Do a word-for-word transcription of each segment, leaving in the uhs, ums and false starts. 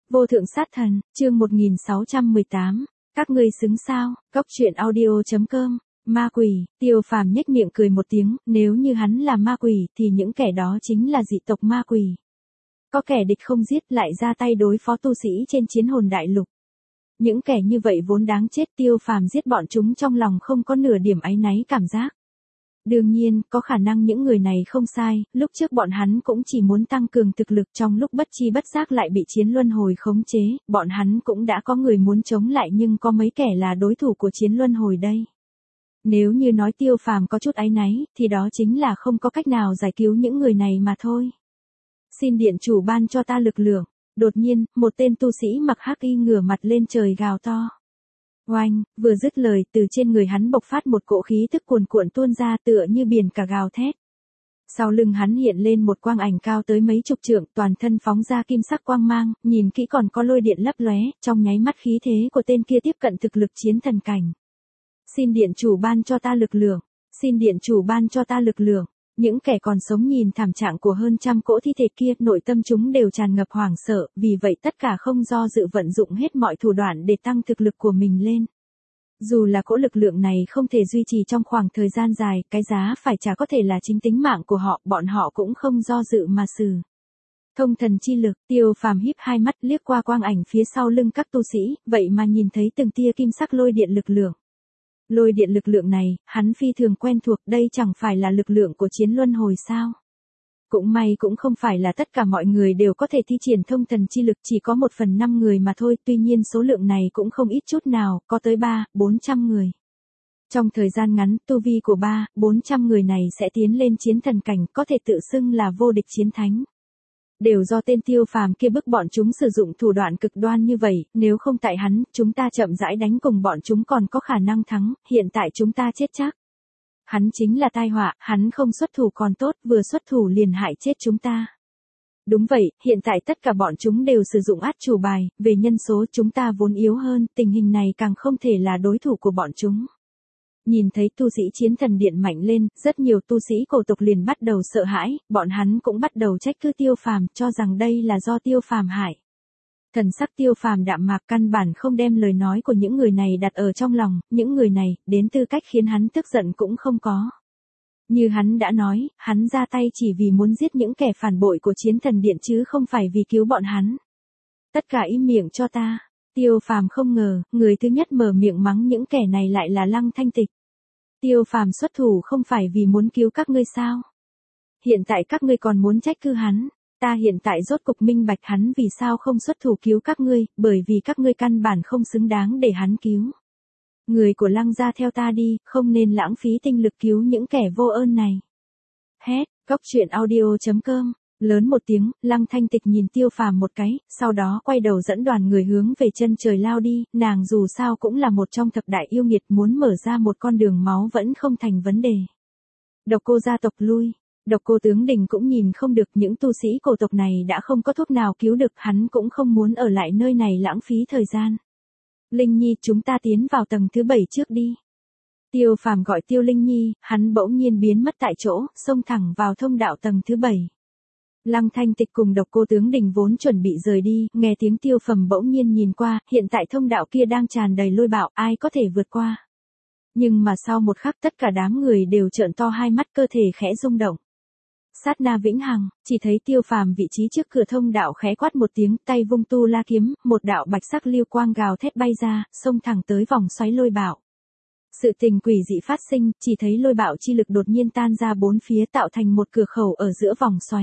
Vô thượng sát thần, chương một nghìn sáu trăm mười tám. Các ngươi xứng sao? Cốc truyện audio chấm com. Ma quỷ, Tiêu Phàm nhếch miệng cười một tiếng, nếu như hắn là ma quỷ thì những kẻ đó chính là dị tộc ma quỷ. Có kẻ địch không giết lại ra tay đối phó tu sĩ trên chiến hồn đại lục. Những kẻ như vậy vốn đáng chết, Tiêu Phàm giết bọn chúng trong lòng không có nửa điểm áy náy cảm giác. Đương nhiên, có khả năng những người này không sai, lúc trước bọn hắn cũng chỉ muốn tăng cường thực lực, trong lúc bất chi bất giác lại bị chiến luân hồi khống chế, bọn hắn cũng đã có người muốn chống lại nhưng có mấy kẻ là đối thủ của chiến luân hồi đây. Nếu như nói Tiêu Phàm có chút áy náy, thì đó chính là không có cách nào giải cứu những người này mà thôi. Xin điện chủ ban cho ta lực lượng. Đột nhiên, một tên tu sĩ mặc hắc y ngửa mặt lên trời gào to. Oanh, vừa dứt lời, từ trên người hắn bộc phát một cỗ khí tức cuồn cuộn tuôn ra tựa như biển cả gào thét. Sau lưng hắn hiện lên một quang ảnh cao tới mấy chục trượng, toàn thân phóng ra kim sắc quang mang, nhìn kỹ còn có lôi điện lấp lóe, trong nháy mắt khí thế của tên kia tiếp cận thực lực chiến thần cảnh. Xin điện chủ ban cho ta lực lượng, xin điện chủ ban cho ta lực lượng. Những kẻ còn sống nhìn thảm trạng của hơn trăm cỗ thi thể kia, nội tâm chúng đều tràn ngập hoảng sợ, vì vậy tất cả không do dự vận dụng hết mọi thủ đoạn để tăng thực lực của mình lên. Dù là cỗ lực lượng này không thể duy trì trong khoảng thời gian dài, cái giá phải trả có thể là chính tính mạng của họ, bọn họ cũng không do dự mà xử. Thông thần chi lực, Tiêu Phàm híp hai mắt liếc qua quang ảnh phía sau lưng các tu sĩ, vậy mà nhìn thấy từng tia kim sắc lôi điện lực lượng. Lôi điện lực lượng này, hắn phi thường quen thuộc, đây chẳng phải là lực lượng của chiến luân hồi sao? Cũng may cũng không phải là tất cả mọi người đều có thể thi triển thông thần chi lực, chỉ có một phần năm người mà thôi, tuy nhiên số lượng này cũng không ít chút nào, có tới ba, bốn trăm người. Trong thời gian ngắn, tu vi của ba, bốn trăm người này sẽ tiến lên chiến thần cảnh, có thể tự xưng là vô địch chiến thánh. Đều do tên Tiêu Phàm kia bức bọn chúng sử dụng thủ đoạn cực đoan như vậy, nếu không tại hắn, chúng ta chậm rãi đánh cùng bọn chúng còn có khả năng thắng, hiện tại chúng ta chết chắc. Hắn chính là tai họa, hắn không xuất thủ còn tốt, vừa xuất thủ liền hại chết chúng ta. Đúng vậy, hiện tại tất cả bọn chúng đều sử dụng át chủ bài, về nhân số chúng ta vốn yếu hơn, tình hình này càng không thể là đối thủ của bọn chúng. Nhìn thấy tu sĩ chiến thần điện mạnh lên, rất nhiều tu sĩ cổ tộc liền bắt đầu sợ hãi, bọn hắn cũng bắt đầu trách cứ Tiêu Phàm, cho rằng đây là do Tiêu Phàm hại. Thần sắc Tiêu Phàm đạm mạc, căn bản không đem lời nói của những người này đặt ở trong lòng, những người này, đến tư cách khiến hắn tức giận cũng không có. Như hắn đã nói, hắn ra tay chỉ vì muốn giết những kẻ phản bội của chiến thần điện chứ không phải vì cứu bọn hắn. Tất cả im miệng cho ta. Tiêu Phàm không ngờ, người thứ nhất mở miệng mắng những kẻ này lại là Lăng Thanh Tịch. Tiêu Phàm xuất thủ không phải vì muốn cứu các ngươi sao? Hiện tại các ngươi còn muốn trách cứ hắn, ta hiện tại rốt cục minh bạch hắn vì sao không xuất thủ cứu các ngươi, bởi vì các ngươi căn bản không xứng đáng để hắn cứu. Người của Lăng gia theo ta đi, không nên lãng phí tinh lực cứu những kẻ vô ơn này. Hét, cốc truyện audio chấm com. Lớn một tiếng, Lăng Thanh Tịch nhìn Tiêu Phàm một cái, sau đó quay đầu dẫn đoàn người hướng về chân trời lao đi, nàng dù sao cũng là một trong thập đại yêu nghiệt, muốn mở ra một con đường máu vẫn không thành vấn đề. Độc Cô gia tộc lui, Độc Cô tướng đình cũng nhìn không được, những tu sĩ cổ tộc này đã không có thuốc nào cứu được, hắn cũng không muốn ở lại nơi này lãng phí thời gian. Linh Nhi, chúng ta tiến vào tầng thứ bảy trước đi. Tiêu Phàm gọi Tiêu Linh Nhi, hắn bỗng nhiên biến mất tại chỗ, xông thẳng vào thông đạo tầng thứ bảy. Lăng Thanh Tịch cùng Độc Cô tướng đình vốn chuẩn bị rời đi, nghe tiếng Tiêu Phàm bỗng nhiên nhìn qua, hiện tại thông đạo kia đang tràn đầy lôi bạo, ai có thể vượt qua. Nhưng mà sau một khắc tất cả đám người đều trợn to hai mắt, cơ thể khẽ rung động. Sát na vĩnh hằng, chỉ thấy Tiêu Phàm vị trí trước cửa thông đạo khẽ quát một tiếng, tay vung tu la kiếm, một đạo bạch sắc lưu quang gào thét bay ra, xông thẳng tới vòng xoáy lôi bạo. Sự tình quỷ dị phát sinh, chỉ thấy lôi bạo chi lực đột nhiên tan ra bốn phía tạo thành một cửa khẩu ở giữa vòng xoáy.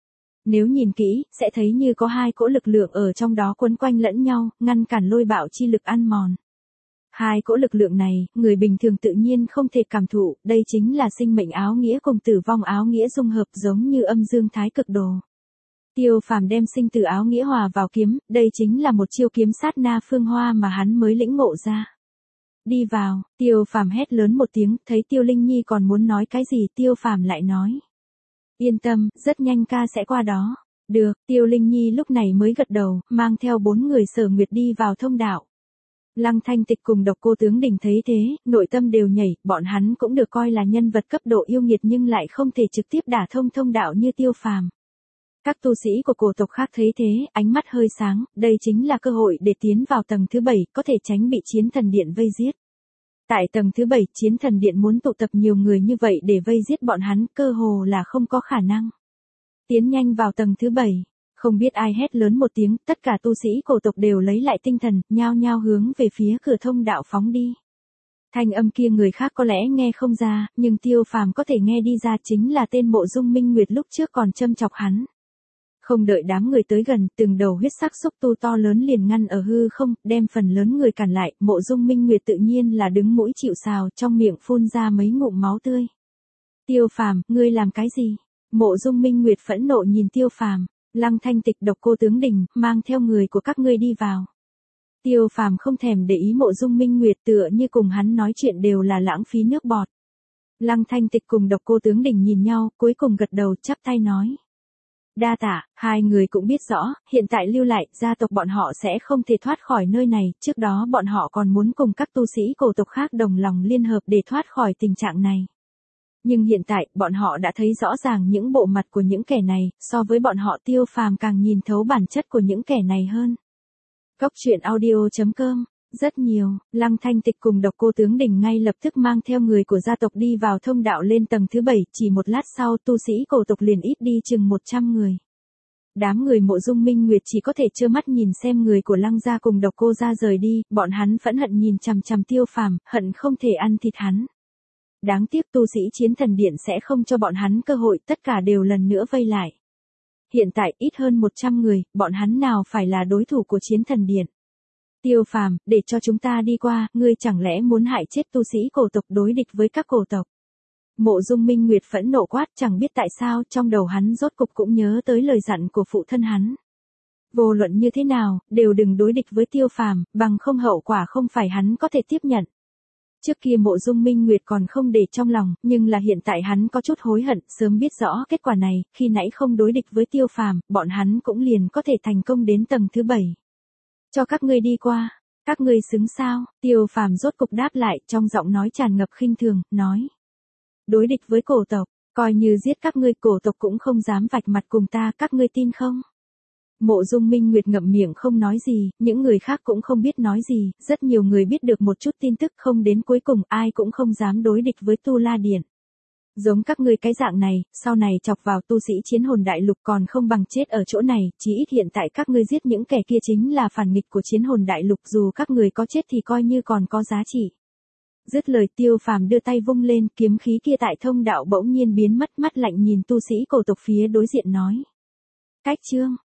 Nếu nhìn kỹ, sẽ thấy như có hai cỗ lực lượng ở trong đó quấn quanh lẫn nhau, ngăn cản lôi bạo chi lực ăn mòn. Hai cỗ lực lượng này, người bình thường tự nhiên không thể cảm thụ, đây chính là sinh mệnh áo nghĩa cùng tử vong áo nghĩa dung hợp, giống như âm dương thái cực đồ. Tiêu Phàm đem sinh tử áo nghĩa hòa vào kiếm, đây chính là một chiêu kiếm sát na phương hoa mà hắn mới lĩnh ngộ ra. Đi vào, Tiêu Phàm hét lớn một tiếng, thấy Tiêu Linh Nhi còn muốn nói cái gì, Tiêu Phàm lại nói. Yên tâm, rất nhanh ca sẽ qua đó. Được, Tiêu Linh Nhi lúc này mới gật đầu, mang theo bốn người Sở Nguyệt đi vào thông đạo. Lăng Thanh Tịch cùng Độc Cô tướng đình thấy thế, nội tâm đều nhảy, bọn hắn cũng được coi là nhân vật cấp độ yêu nghiệt nhưng lại không thể trực tiếp đả thông thông đạo như Tiêu Phàm. Các tu sĩ của cổ tộc khác thấy thế, ánh mắt hơi sáng, đây chính là cơ hội để tiến vào tầng thứ bảy, có thể tránh bị chiến thần điện vây giết. Tại tầng thứ bảy, chiến thần điện muốn tụ tập nhiều người như vậy để vây giết bọn hắn, cơ hồ là không có khả năng. Tiến nhanh vào tầng thứ bảy, không biết ai hét lớn một tiếng, tất cả tu sĩ cổ tộc đều lấy lại tinh thần, nhao nhao hướng về phía cửa thông đạo phóng đi. Thanh âm kia người khác có lẽ nghe không ra, nhưng Tiêu Phàm có thể nghe đi ra, chính là tên Mộ Dung Minh Nguyệt lúc trước còn châm chọc hắn. Không đợi đám người tới gần, từng đầu huyết sắc xúc tu to lớn liền ngăn ở hư không, đem phần lớn người cản lại, Mộ Dung Minh Nguyệt tự nhiên là đứng mũi chịu sào, trong miệng phun ra mấy ngụm máu tươi. Tiêu Phàm, ngươi làm cái gì? Mộ Dung Minh Nguyệt phẫn nộ nhìn Tiêu Phàm, Lăng Thanh Tịch, Độc Cô Tướng Đình, mang theo người của các ngươi đi vào. Tiêu Phàm không thèm để ý Mộ Dung Minh Nguyệt, tựa như cùng hắn nói chuyện đều là lãng phí nước bọt. Lăng Thanh Tịch cùng Độc Cô Tướng Đình nhìn nhau, cuối cùng gật đầu chắp tay nói. Đa tạ, hai người cũng biết rõ, hiện tại lưu lại, gia tộc bọn họ sẽ không thể thoát khỏi nơi này, trước đó bọn họ còn muốn cùng các tu sĩ cổ tộc khác đồng lòng liên hợp để thoát khỏi tình trạng này. Nhưng hiện tại, bọn họ đã thấy rõ ràng những bộ mặt của những kẻ này, so với bọn họ Tiêu Phàm càng nhìn thấu bản chất của những kẻ này hơn. Cốc truyện audio chấm com, rất nhiều, Lăng Thanh Tịch cùng Độc Cô Tướng Đình ngay lập tức mang theo người của gia tộc đi vào thông đạo lên tầng thứ bảy, chỉ một lát sau tu sĩ cổ tộc liền ít đi chừng một trăm người. Đám người Mộ Dung Minh Nguyệt chỉ có thể trơ mắt nhìn xem người của Lăng gia cùng Độc Cô gia rời đi, bọn hắn phẫn hận nhìn chằm chằm Tiêu Phàm, hận không thể ăn thịt hắn. Đáng tiếc tu sĩ chiến thần điện sẽ không cho bọn hắn cơ hội, tất cả đều lần nữa vây lại. Hiện tại ít hơn một trăm người, bọn hắn nào phải là đối thủ của chiến thần điện. Tiêu Phàm, để cho chúng ta đi qua, ngươi chẳng lẽ muốn hại chết tu sĩ cổ tộc đối địch với các cổ tộc. Mộ Dung Minh Nguyệt phẫn nộ quát, chẳng biết tại sao trong đầu hắn rốt cục cũng nhớ tới lời dặn của phụ thân hắn. Vô luận như thế nào, đều đừng đối địch với Tiêu Phàm, bằng không hậu quả không phải hắn có thể tiếp nhận. Trước kia Mộ Dung Minh Nguyệt còn không để trong lòng, nhưng là hiện tại hắn có chút hối hận, sớm biết rõ kết quả này, khi nãy không đối địch với Tiêu Phàm, bọn hắn cũng liền có thể thành công đến tầng thứ bảy. Cho các ngươi đi qua, các ngươi xứng sao? Tiêu Phàm rốt cục đáp lại, trong giọng nói tràn ngập khinh thường, nói. Đối địch với cổ tộc, coi như giết các ngươi, cổ tộc cũng không dám vạch mặt cùng ta, các ngươi tin không? Mộ Dung Minh Nguyệt ngậm miệng không nói gì, những người khác cũng không biết nói gì, rất nhiều người biết được một chút tin tức, không đến cuối cùng ai cũng không dám đối địch với Tu La Điện. Giống các ngươi cái dạng này, sau này chọc vào tu sĩ chiến hồn đại lục còn không bằng chết ở chỗ này, chỉ ít hiện tại các ngươi giết những kẻ kia chính là phản nghịch của chiến hồn đại lục, dù các người có chết thì coi như còn có giá trị. Dứt lời Tiêu Phàm đưa tay vung lên, kiếm khí kia tại thông đạo bỗng nhiên biến mất, mắt lạnh nhìn tu sĩ cổ tộc phía đối diện nói. Cách chương.